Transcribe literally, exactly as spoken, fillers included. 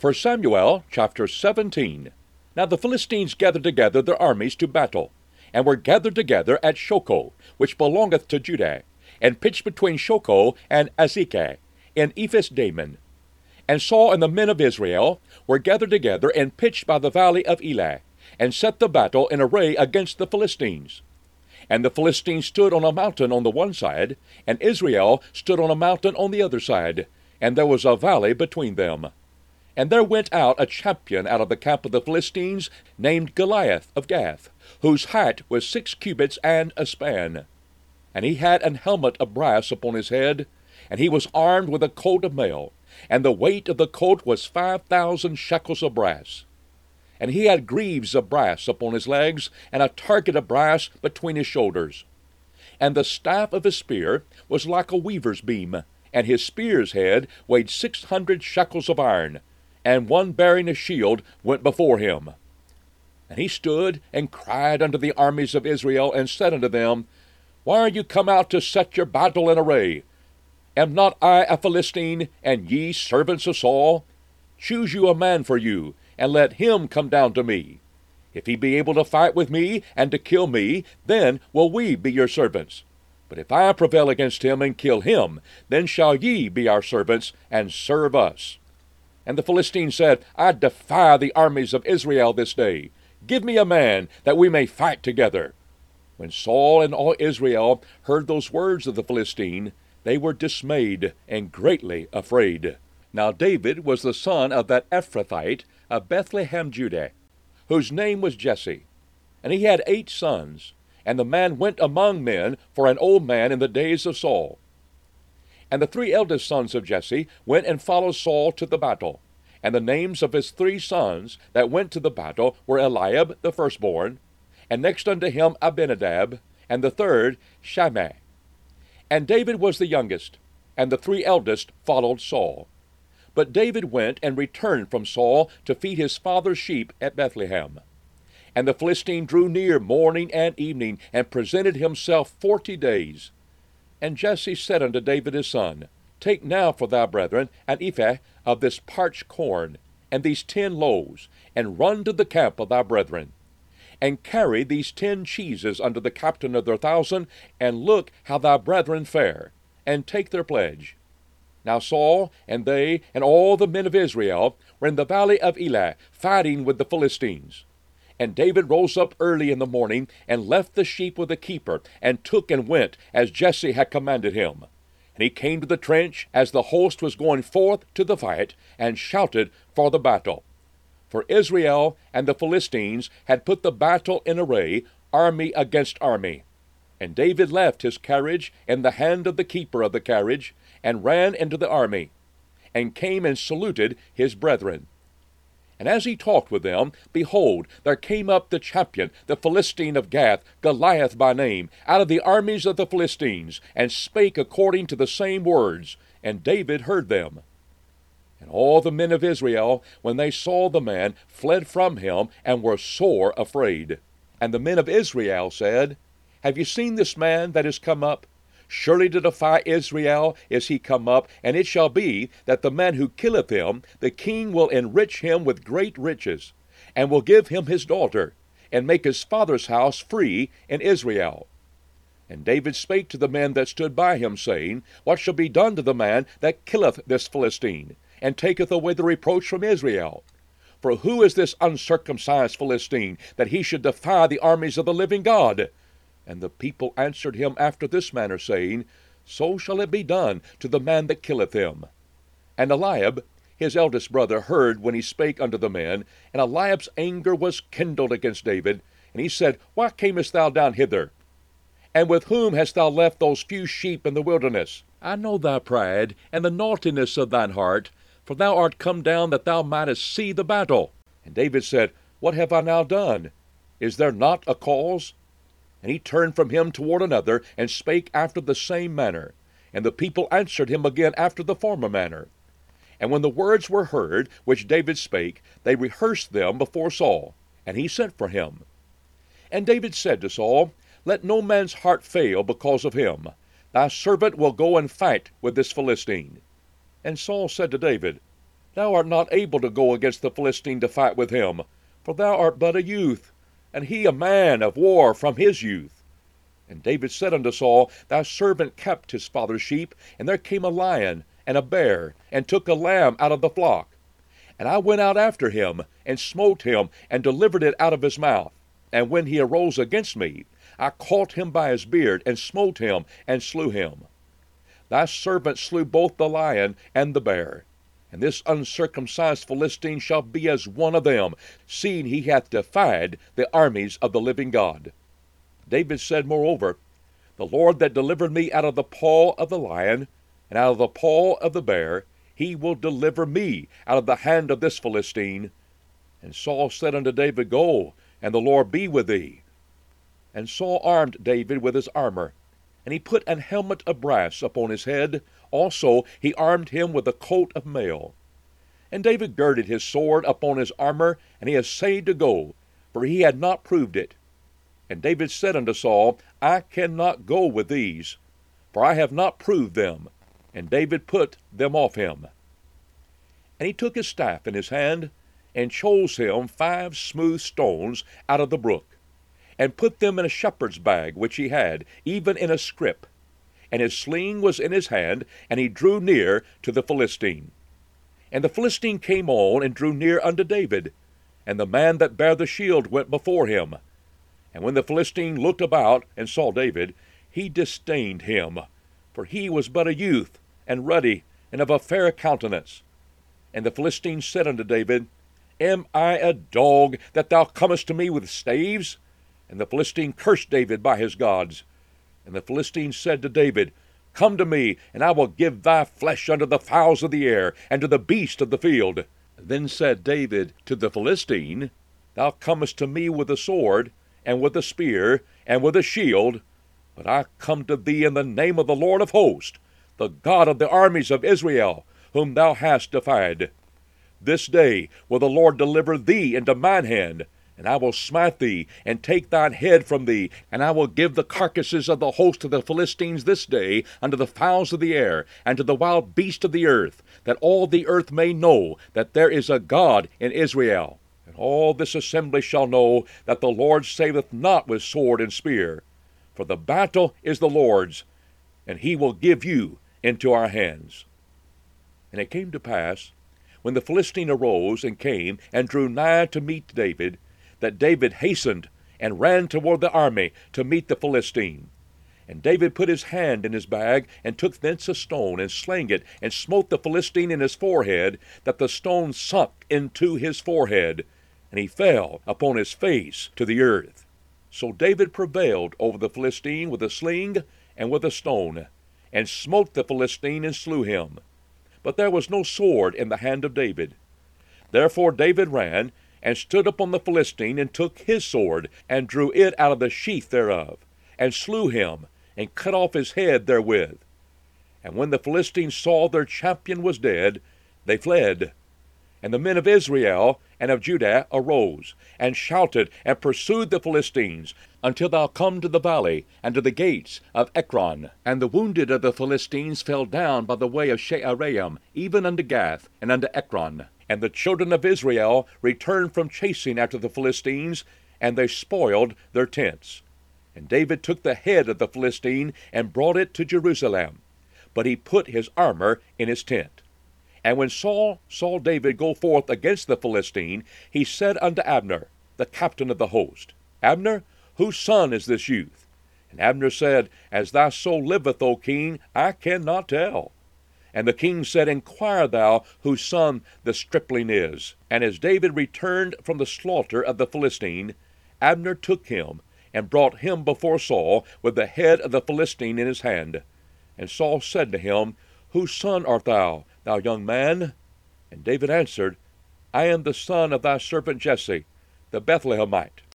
First Samuel chapter seventeen. Now the Philistines gathered together their armies to battle, and were gathered together at Shochoh, which belongeth to Judah, and pitched between Shochoh and Azekah, in Ephes-dammim. And Saul and the men of Israel were gathered together and pitched by the valley of Elah, and set the battle in array against the Philistines. And the Philistines stood on a mountain on the one side, and Israel stood on a mountain on the other side, and there was a valley between them. And there went out a champion out of the camp of the Philistines, named Goliath of Gath, whose height was six cubits and a span. And he had an helmet of brass upon his head, and he was armed with a coat of mail, and the weight of the coat was five thousand shekels of brass. And he had greaves of brass upon his legs, and a target of brass between his shoulders. And the staff of his spear was like a weaver's beam, and his spear's head weighed six hundred shekels of iron, and one bearing a shield went before him. And he stood and cried unto the armies of Israel, and said unto them, Why are you come out to set your battle in array? Am not I a Philistine, and ye servants of Saul? Choose you a man for you, and let him come down to me. If he be able to fight with me, and to kill me, then will we be your servants. But if I prevail against him, and kill him, then shall ye be our servants, and serve us. And the Philistines said, I defy the armies of Israel this day. Give me a man, that we may fight together. When Saul and all Israel heard those words of the Philistine, they were dismayed, and greatly afraid. Now David was the son of that Ephrathite of Bethlehem, Judah, whose name was Jesse. And he had eight sons, and the man went among men for an old man in the days of Saul. And the three eldest sons of Jesse went and followed Saul to the battle. And the names of his three sons that went to the battle were Eliab the firstborn, and next unto him Abinadab, and the third Shimei. And David was the youngest, and the three eldest followed Saul. But David went and returned from Saul to feed his father's sheep at Bethlehem. And the Philistine drew near morning and evening, and presented himself forty days. And Jesse said unto David his son, Take now for thy brethren an ephah of this parched corn, and these ten loaves, and run to the camp of thy brethren. And carry these ten cheeses unto the captain of their thousand, and look how thy brethren fare, and take their pledge. Now Saul, and they, and all the men of Israel, were in the valley of Elah, fighting with the Philistines. And David rose up early in the morning, and left the sheep with the keeper, and took and went, as Jesse had commanded him. And he came to the trench, as the host was going forth to the fight, and shouted for the battle. For Israel and the Philistines had put the battle in array, army against army. And David left his carriage in the hand of the keeper of the carriage, and ran into the army, and came and saluted his brethren. And as he talked with them, behold, there came up the champion, the Philistine of Gath, Goliath by name, out of the armies of the Philistines, and spake according to the same words, and David heard them. And all the men of Israel, when they saw the man, fled from him, and were sore afraid. And the men of Israel said, Have you seen this man that is come up? Surely to defy Israel is he come up, and it shall be that the man who killeth him, the king will enrich him with great riches, and will give him his daughter, and make his father's house free in Israel. And David spake to the men that stood by him, saying, What shall be done to the man that killeth this Philistine, and taketh away the reproach from Israel? For who is this uncircumcised Philistine, that he should defy the armies of the living God? And the people answered him after this manner, saying, So shall it be done to the man that killeth him. And Eliab, his eldest brother, heard when he spake unto the men, and Eliab's anger was kindled against David. And he said, Why camest thou down hither? And with whom hast thou left those few sheep in the wilderness? I know thy pride, and the naughtiness of thine heart, for thou art come down that thou mightest see the battle. And David said, What have I now done? Is there not a cause? And he turned from him toward another, and spake after the same manner. And the people answered him again after the former manner. And when the words were heard which David spake, they rehearsed them before Saul, and he sent for him. And David said to Saul, Let no man's heart fail because of him. Thy servant will go and fight with this Philistine. And Saul said to David, Thou art not able to go against the Philistine to fight with him, for thou art but a youth, and he a man of war from his youth. And David said unto Saul, Thy servant kept his father's sheep, and there came a lion and a bear, and took a lamb out of the flock. And I went out after him, and smote him, and delivered it out of his mouth. And when he arose against me, I caught him by his beard, and smote him, and slew him. Thy servant slew both the lion and the bear. And this uncircumcised Philistine shall be as one of them, seeing he hath defied the armies of the living God. David said moreover, The Lord that delivered me out of the paw of the lion, and out of the paw of the bear, he will deliver me out of the hand of this Philistine. And Saul said unto David, Go, and the Lord be with thee. And Saul armed David with his armor, and he put an helmet of brass upon his head. Also he armed him with a coat of mail. And David girded his sword upon his armor, and he essayed to go, for he had not proved it. And David said unto Saul, I cannot go with these, for I have not proved them. And David put them off him. And he took his staff in his hand, and chose him five smooth stones out of the brook, and put them in a shepherd's bag which he had, even in a scrip. And his sling was in his hand, and he drew near to the Philistine. And the Philistine came on, and drew near unto David, and the man that bare the shield went before him. And when the Philistine looked about, and saw David, he disdained him, for he was but a youth, and ruddy, and of a fair countenance. And the Philistine said unto David, Am I a dog, that thou comest to me with staves? And the Philistine cursed David by his gods. And the Philistine said to David, Come to me, and I will give thy flesh unto the fowls of the air, and to the beasts of the field. Then said David to the Philistine, Thou comest to me with a sword, and with a spear, and with a shield, but I come to thee in the name of the Lord of hosts, the God of the armies of Israel, whom thou hast defied. This day will the Lord deliver thee into mine hand, and I will smite thee, and take thine head from thee, and I will give the carcasses of the host of the Philistines this day unto the fowls of the air, and to the wild beasts of the earth, that all the earth may know that there is a God in Israel. And all this assembly shall know that the Lord saveth not with sword and spear, for the battle is the Lord's, and he will give you into our hands. And it came to pass, when the Philistine arose and came and drew nigh to meet David, that David hastened and ran toward the army to meet the Philistine. And David put his hand in his bag, and took thence a stone, and slang it, and smote the Philistine in his forehead, that the stone sunk into his forehead, and he fell upon his face to the earth. So David prevailed over the Philistine with a sling and with a stone, and smote the Philistine and slew him. But there was no sword in the hand of David. Therefore David ran, and stood upon the Philistine, and took his sword, and drew it out of the sheath thereof, and slew him, and cut off his head therewith. And when the Philistines saw their champion was dead, they fled. And the men of Israel and of Judah arose, and shouted, and pursued the Philistines, until thou come to the valley, and to the gates of Ekron. And the wounded of the Philistines fell down by the way of Shaaraim, even unto Gath, and unto Ekron. And the children of Israel returned from chasing after the Philistines, and they spoiled their tents. And David took the head of the Philistine, and brought it to Jerusalem. But he put his armor in his tent. And when Saul saw David go forth against the Philistine, he said unto Abner, the captain of the host, Abner, whose son is this youth? And Abner said, As thy soul liveth, O king, I cannot tell. And the king said, Inquire thou whose son the stripling is. And as David returned from the slaughter of the Philistine, Abner took him, and brought him before Saul, with the head of the Philistine in his hand. And Saul said to him, Whose son art thou, thou young man? And David answered, I am the son of thy servant Jesse, the Bethlehemite.